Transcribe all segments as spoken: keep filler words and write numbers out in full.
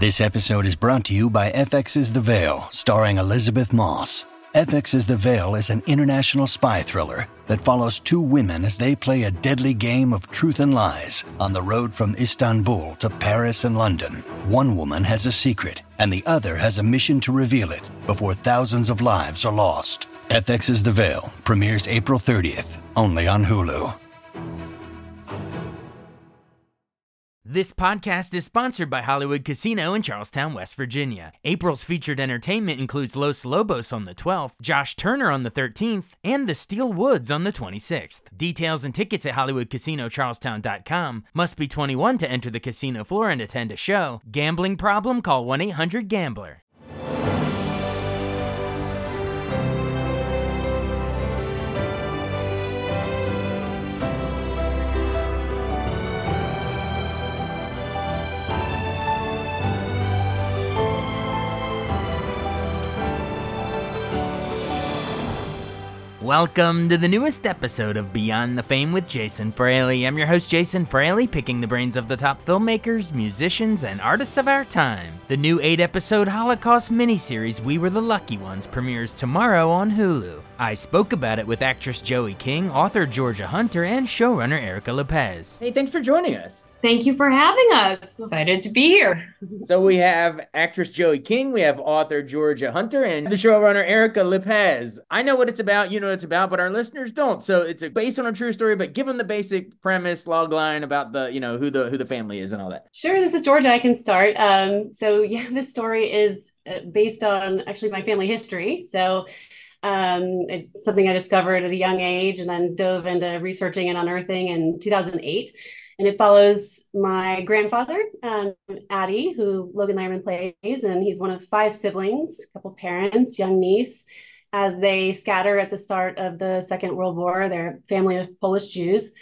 This episode is brought to you by F X's The Veil, starring Elizabeth Moss. F X's The Veil is an international spy thriller that follows two women as they play a deadly game of truth and lies on the road from Istanbul to Paris and London. One woman has a secret, and the other has a mission to reveal it before thousands of lives are lost. F X's The Veil premieres April thirtieth, only on Hulu. This podcast is sponsored by Hollywood Casino in Charlestown, West Virginia. April's featured entertainment includes Los Lobos on the twelfth, Josh Turner on the thirteenth, and the Steel Woods on the twenty-sixth. Details and tickets at hollywood casino charlestown dot com. Must be twenty-one to enter the casino floor and attend a show. Gambling problem? Call one eight hundred gambler. Welcome to the newest episode of Beyond the Fame with Jason Fraley. I'm your host, Jason Fraley, picking the brains of the top filmmakers, musicians, and artists of our time. The new eight-episode Holocaust miniseries, We Were the Lucky Ones, premieres tomorrow on Hulu. I spoke about it with actress Joey King, author Georgia Hunter, and showrunner Erica Lopez. Hey, thanks for joining us. Thank you for having us. Excited to be here. So we have actress Joey King, we have author Georgia Hunter, and the showrunner Erica Lopez. I know what it's about, you know what it's about, but our listeners don't. So it's based on a true story, but give them the basic premise, log line about the, you know, who the who the family is and all that. Sure, this is Georgia. I can start. Um, so yeah, this story is based on actually my family history. So um, it's something I discovered at a young age and then dove into researching and unearthing in two thousand eight. And it follows my grandfather, um, Addie, who Logan Lerman plays, and he's one of five siblings, a couple parents, young niece, as they scatter at the start of the Second World War. They're a family of Polish Jews,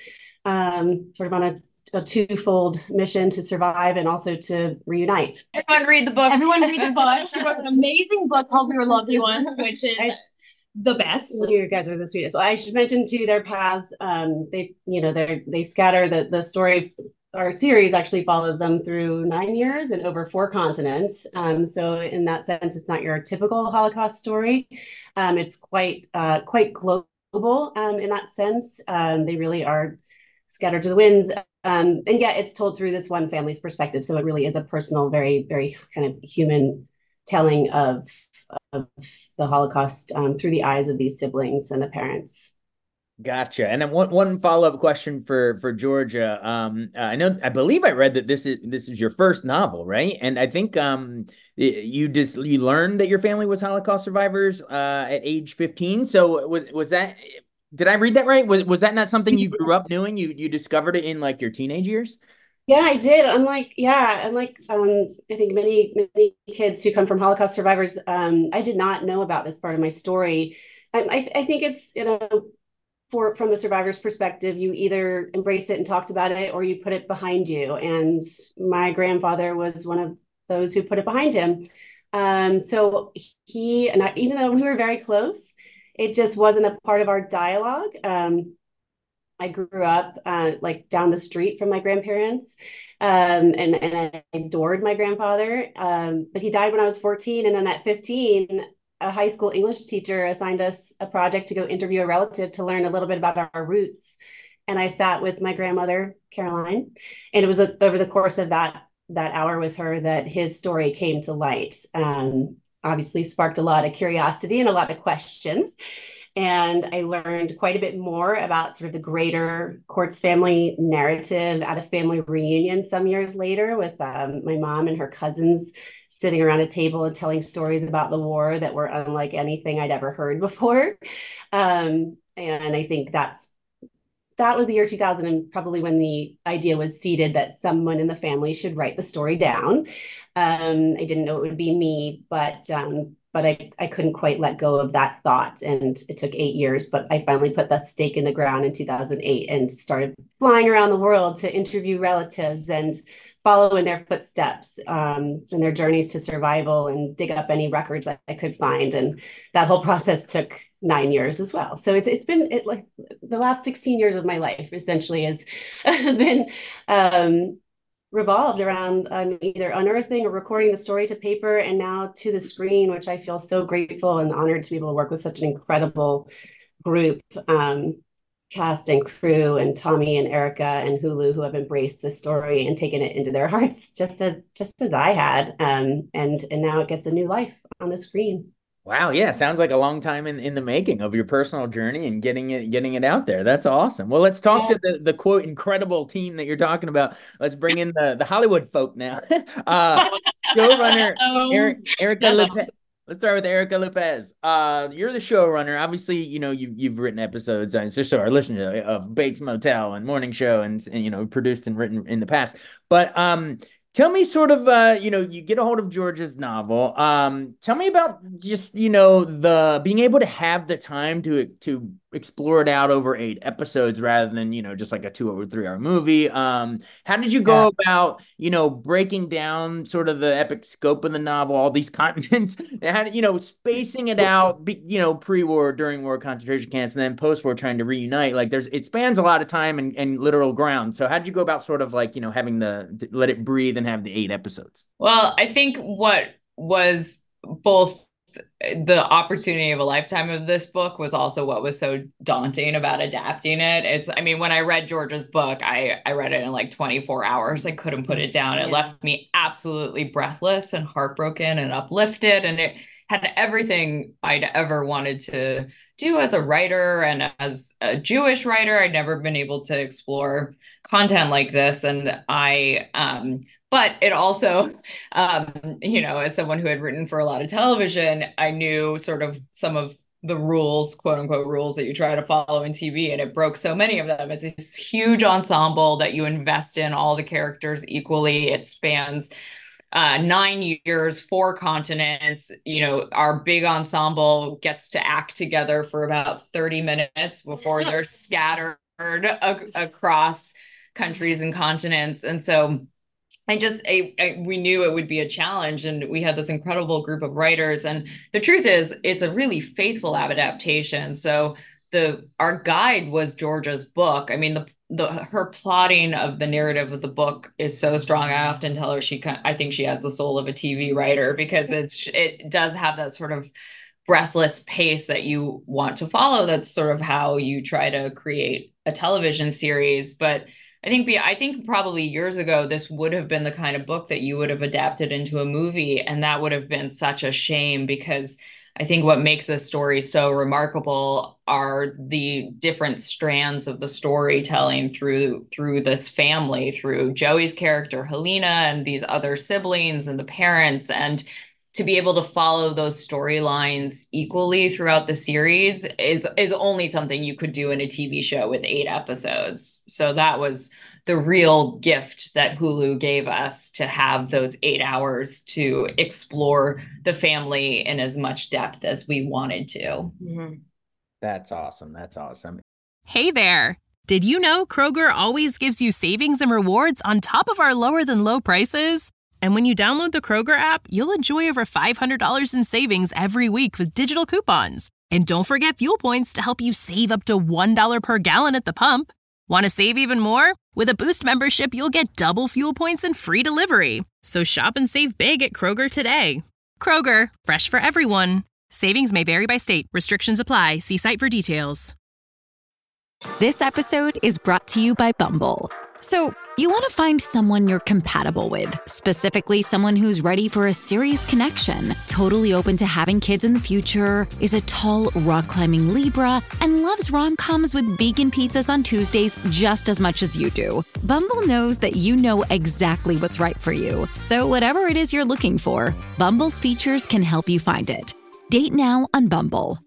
um, sort of on a, a twofold mission to survive and also to reunite. Everyone read the book. Everyone read the book. She wrote an amazing book called We Were Lucky Ones, which is I, the best. You guys are the sweetest. So I should mention too, their paths. Um, they, you know, they they scatter. The the story, our series actually follows them through nine years and over four continents. Um, so in that sense, it's not your typical Holocaust story. Um, it's quite uh, quite global um, in that sense. Um, they really are scattered to the winds, um, and yet it's told through this one family's perspective. So it really is a personal, very very kind of human telling of. of the Holocaust um, through the eyes of these siblings and the parents. Gotcha. And then one one follow up question for for Georgia. Um, I know I believe I read that this is this is your first novel, right? And I think um you just you learned that your family was Holocaust survivors uh, at age fifteen. So was was that did I read that right? Was was that not something you grew up knowing? You you discovered it in like your teenage years? Yeah, I did. Unlike, yeah, unlike um, I think many many kids who come from Holocaust survivors, um, I did not know about this part of my story. I, I, I think it's, you know, for from the survivor's perspective, you either embraced it and talked about it, or you put it behind you. And my grandfather was one of those who put it behind him. Um, so he and I, even though we were very close, it just wasn't a part of our dialogue. Um, I grew up uh, like down the street from my grandparents, um, and, and I adored my grandfather, um, but he died when I was fourteen. And then at fifteen, a high school English teacher assigned us a project to go interview a relative to learn a little bit about our, our roots. And I sat with my grandmother, Caroline, and it was a, over the course of that, that hour with her that his story came to light. Um, obviously sparked a lot of curiosity and a lot of questions. And I learned quite a bit more about sort of the greater Courts family narrative at a family reunion some years later with um, my mom and her cousins sitting around a table and telling stories about the war that were unlike anything I'd ever heard before. Um, and I think that's that was the year two thousand, and probably when the idea was seeded that someone in the family should write the story down. Um, I didn't know it would be me, but um, but I, I couldn't quite let go of that thought. And it took eight years, but I finally put that stake in the ground in two thousand eight and started flying around the world to interview relatives and follow in their footsteps um, in their journeys to survival and dig up any records I, I could find. And that whole process took nine years as well. So it's it's been it, like the last sixteen years of my life essentially has been um, revolved around um, either unearthing or recording the story to paper and now to the screen, which I feel so grateful and honored to be able to work with such an incredible group, um, cast and crew, and Tommy and Erica and Hulu, who have embraced this story and taken it into their hearts just as just as I had. Um, and and now it gets a new life on the screen. Wow, yeah, sounds like a long time in, in the making of your personal journey and getting it getting it out there. That's awesome. Well, let's talk yeah. to the, the quote incredible team that you're talking about. Let's bring in the, the Hollywood folk now. uh, showrunner oh, Eric, Erica Lopez. Awesome. Let's start with Erica Lopez. Uh, you're the showrunner. Obviously, you know you've you've written episodes. Uh, just so our listeners of Bates Motel and Morning Show, and, and you know produced and written in the past. But um. Tell me sort of, uh, you know, you get a hold of Georgia's novel. Um, tell me about just, you know, the being able to have the time to to explore it out over eight episodes rather than, you know, just like a two or three hour movie. Um, how did you go yeah. about, you know, breaking down sort of the epic scope of the novel, all these continents, how you know, spacing it out, you know, pre-war, during war, concentration camps, and then post-war trying to reunite. Like there's, it spans a lot of time and, and literal ground. So how did you go about sort of like, you know, having the, let it breathe and have the eight episodes? Well, I think what was both the opportunity of a lifetime of this book was also what was so daunting about adapting it. It's, I mean, when I read Georgia's book, I, I read it in like twenty-four hours. I couldn't put it down. It yeah. left me absolutely breathless and heartbroken and uplifted. And it had everything I'd ever wanted to do as a writer and as a Jewish writer. I'd never been able to explore content like this. And I, um, But it also, um, you know, as someone who had written for a lot of television, I knew sort of some of the rules, quote unquote, rules that you try to follow in T V, and it broke so many of them. It's this huge ensemble that you invest in all the characters equally. It spans uh, nine years, four continents. You know, our big ensemble gets to act together for about thirty minutes before they're scattered ac- across countries and continents. And so I just, I, I, we knew it would be a challenge, and we had this incredible group of writers. And the truth is, it's a really faithful adaptation. So the, our guide was Georgia's book. I mean, the, the, her plotting of the narrative of the book is so strong. I often tell her she, I think she has the soul of a T V writer, because it's, it does have that sort of breathless pace that you want to follow. That's sort of how you try to create a television series. But I think I think probably years ago, this would have been the kind of book that you would have adapted into a movie. And that would have been such a shame, because I think what makes this story so remarkable are the different strands of the storytelling through through this family, through Joey's character, Helena, and these other siblings and the parents. And to be able to follow those storylines equally throughout the series is is only something you could do in a T V show with eight episodes. So that was the real gift that Hulu gave us, to have those eight hours to explore the family in as much depth as we wanted to. Mm-hmm. That's awesome. That's awesome. Hey there. Did you know Kroger always gives you savings and rewards on top of our lower than low prices? And when you download the Kroger app, you'll enjoy over five hundred dollars in savings every week with digital coupons. And don't forget fuel points to help you save up to one dollar per gallon at the pump. Want to save even more? With a Boost membership, you'll get double fuel points and free delivery. So shop and save big at Kroger today. Kroger, fresh for everyone. Savings may vary by state. Restrictions apply. See site for details. This episode is brought to you by Bumble. So, you want to find someone you're compatible with, specifically someone who's ready for a serious connection, totally open to having kids in the future, is a tall, rock-climbing Libra, and loves rom-coms with vegan pizzas on Tuesdays just as much as you do. Bumble knows that you know exactly what's right for you. So whatever it is you're looking for, Bumble's features can help you find it. Date now on Bumble.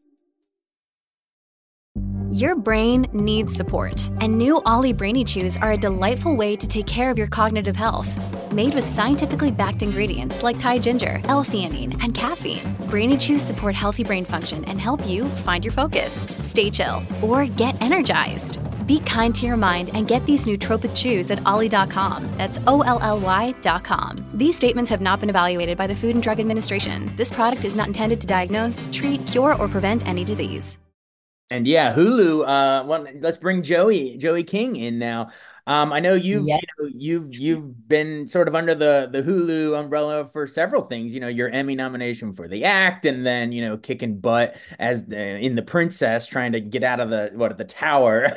Your brain needs support, and new Ollie Brainy Chews are a delightful way to take care of your cognitive health. Made with scientifically backed ingredients like Thai ginger, L-theanine, and caffeine, Brainy Chews support healthy brain function and help you find your focus, stay chill, or get energized. Be kind to your mind and get these nootropic chews at ollie dot com. That's O L L Y dot com. These statements have not been evaluated by the Food and Drug Administration. This product is not intended to diagnose, treat, cure, or prevent any disease. And yeah, Hulu. Uh, well, let's bring Joey Joey King in now. Um, I know you've Yes. you know you've you've been sort of under the the Hulu umbrella for several things. You know, your Emmy nomination for The Act, and then you know kicking butt as the, in The Princess, trying to get out of the what the tower.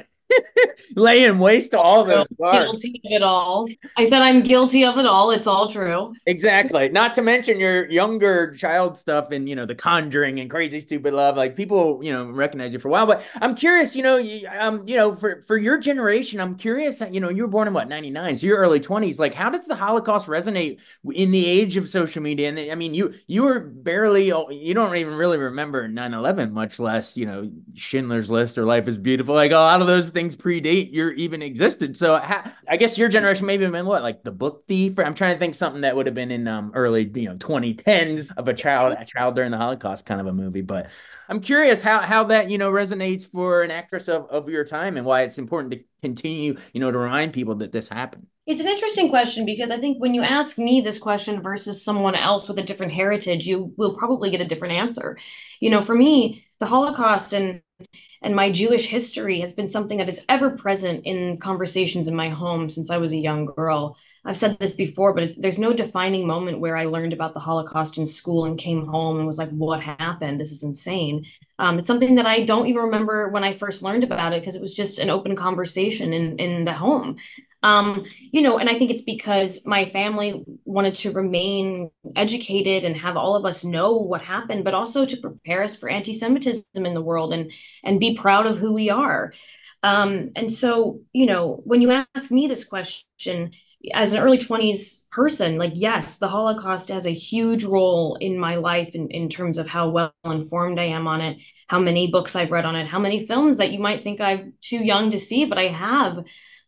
Laying waste to all those guards. Guilty of it all. I said I'm guilty of it all. It's all true. Exactly. Not to mention your younger child stuff and, you know, The Conjuring and Crazy Stupid Love. Like people, you know, recognize you for a while. But I'm curious, you know, you, um, you know, for, for your generation, I'm curious, you know, you were born in what, ninety-nine, so your early twenties. Like, how does the Holocaust resonate in the age of social media? And I mean, you you were barely, you don't even really remember nine eleven, much less, you know, Schindler's List or Life is Beautiful. Like a lot of those things predate your even existed. So ha- I guess your generation maybe been what, like The Book Thief? I'm trying to think something that would have been in um early, you know, twenty tens of a child, a child during the Holocaust kind of a movie. But I'm curious how how that, you know, resonates for an actress of, of your time and why it's important to continue, you know, to remind people that this happened. It's an interesting question because I think when you ask me this question versus someone else with a different heritage, you will probably get a different answer. You know, for me, the Holocaust and and my Jewish history has been something that is ever present in conversations in my home since I was a young girl. I've said this before, but it's, there's no defining moment where I learned about the Holocaust in school and came home and was like, what happened? This is insane. Um, it's something that I don't even remember when I first learned about it because it was just an open conversation in, in the home. Um, you know, and I think it's because my family wanted to remain educated and have all of us know what happened, but also to prepare us for anti-Semitism in the world and and be proud of who we are. Um, and so, you know, when you ask me this question, as an early twenties person, like, yes, the Holocaust has a huge role in my life in, in terms of how well informed I am on it, how many books I've read on it, how many films that you might think I'm too young to see, but I have.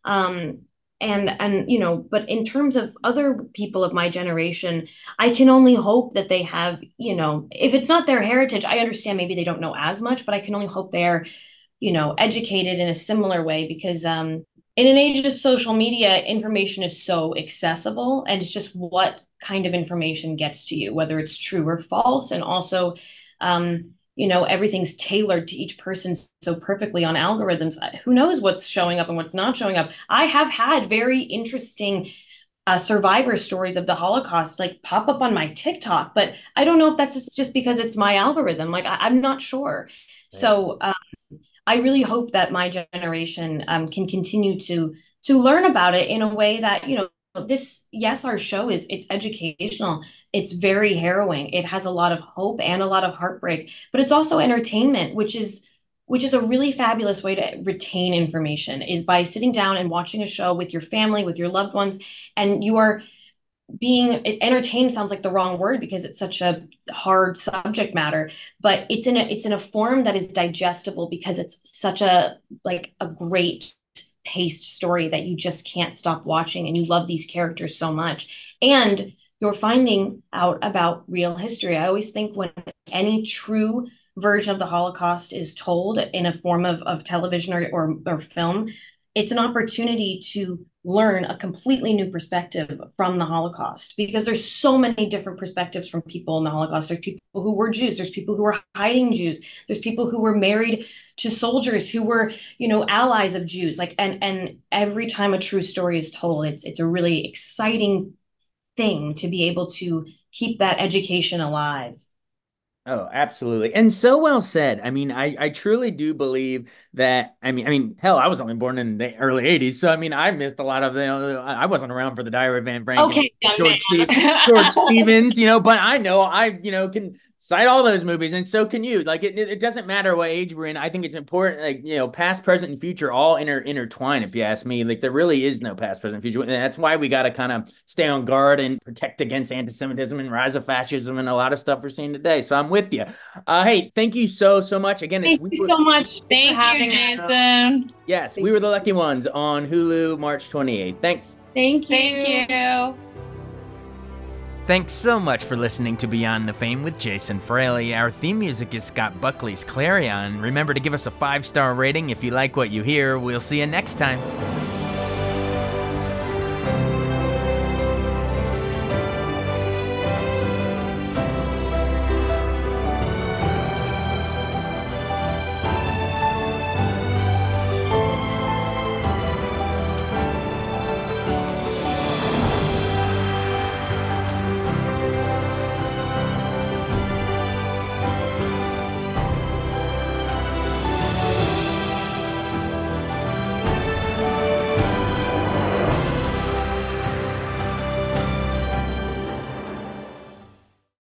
Um, and, and, you know, but in terms of other people of my generation, I can only hope that they have, you know, if it's not their heritage, I understand maybe they don't know as much, but I can only hope they're, you know, educated in a similar way because, um, in an age of social media, information is so accessible and it's just what kind of information gets to you, whether it's true or false. And also, um, you know, everything's tailored to each person so perfectly on algorithms. Who knows what's showing up and what's not showing up? I have had very interesting uh, survivor stories of the Holocaust like pop up on my TikTok, but I don't know if that's just because it's my algorithm. Like, I, I'm not sure. Right. So, um, I really hope that my generation um, can continue to to learn about it in a way that, you know, this, yes, our show is, it's educational. It's very harrowing. It has a lot of hope and a lot of heartbreak, but it's also entertainment, which is, which is a really fabulous way to retain information is by sitting down and watching a show with your family, with your loved ones, and you are being entertained sounds like the wrong word because it's such a hard subject matter, but it's in a it's in a form that is digestible because it's such a like a great paced story that you just can't stop watching and you love these characters so much and you're finding out about real history. I always think when any true version of the Holocaust is told in a form of, of television or, or, or film, it's an opportunity to learn a completely new perspective from the Holocaust because there's so many different perspectives from people in the Holocaust. There's people who were Jews. There's people who were hiding Jews. There's people who were married to soldiers who were, you know, allies of Jews. Like, and and every time a true story is told, it's it's a really exciting thing to be able to keep that education alive. Oh, absolutely. And so well said. I mean, I, I truly do believe that, I mean, I mean, hell, I was only born in the early eighties. So, I mean, I missed a lot of the, I wasn't around for the Diary of Anne Frank, okay, George, Steve, George Stevens, you know, but I know I, you know, can cite all those movies. And so can you. Like, it, it doesn't matter what age we're in. I think it's important, like, you know, past, present, and future all inter intertwine, if you ask me. Like, there really is no past, present, future. And that's why we got to kind of stay on guard and protect against anti-Semitism and rise of fascism and a lot of stuff we're seeing today. So I'm with you. Uh, hey, thank you so, so much. Again, thank it's, you we so much. Thank for having you, Jason. Yes, Thanks. We Were the Lucky Ones on Hulu, March twenty-eighth. Thanks. Thank you. Thank you. Thanks so much for listening to Beyond the Fame with Jason Fraley. Our theme music is Scott Buckley's Clarion. Remember to give us a five-star rating if you like what you hear. We'll see you next time.